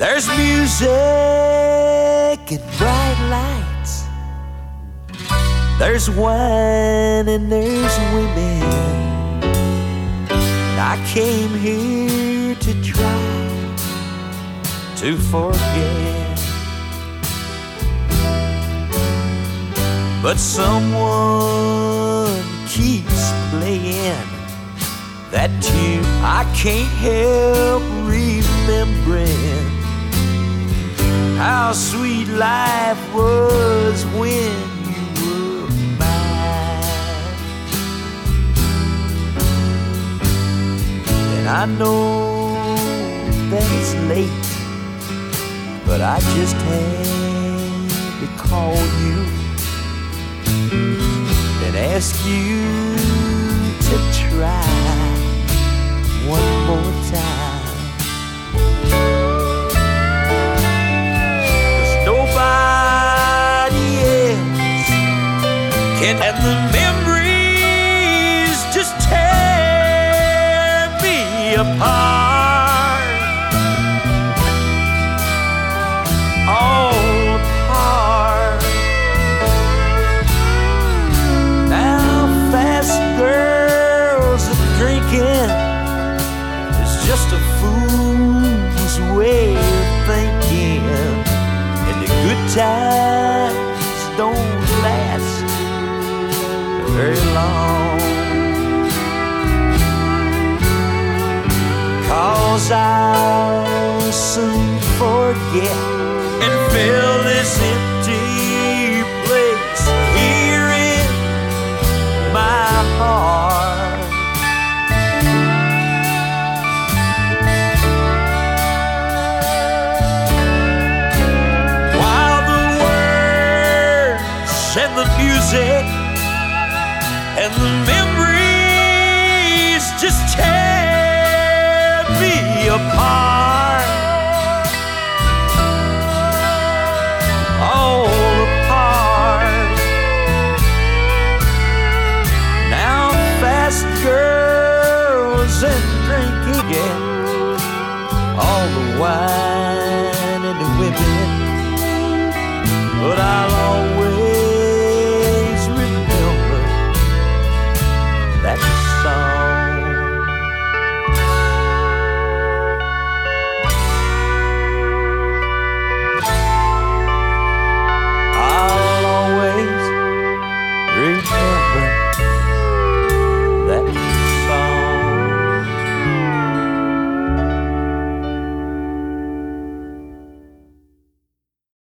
There's music and bright lights. There's wine and there's women. I came here to try to forget, but someone keeps playing that tune I can't help remembering. How sweet life was when you were mine. And I know that it's late, but I just had to call you and ask you to try one more time. 'Cause nobody else can, and the memories just tear me apart. All apart. Now fast girls are drinking. It's just a fool's way of thinking, and the good times don't last very long. 'Cause I'll soon forget and fill this empty place here in my heart. While the words and the music and the